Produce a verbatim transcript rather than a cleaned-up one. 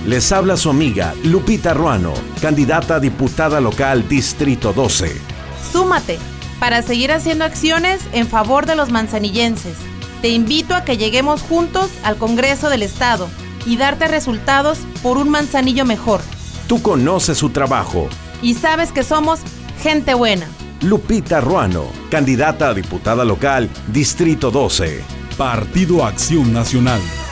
Les habla su amiga Lupita Ruano, candidata a diputada local Distrito doce. Súmate para seguir haciendo acciones en favor de los manzanillenses. Te invito a que lleguemos juntos al Congreso del Estado y darte resultados por un Manzanillo mejor. Tú conoces su trabajo y sabes que somos gente buena. Lupita Ruano, candidata a diputada local Distrito doce. Partido Acción Nacional.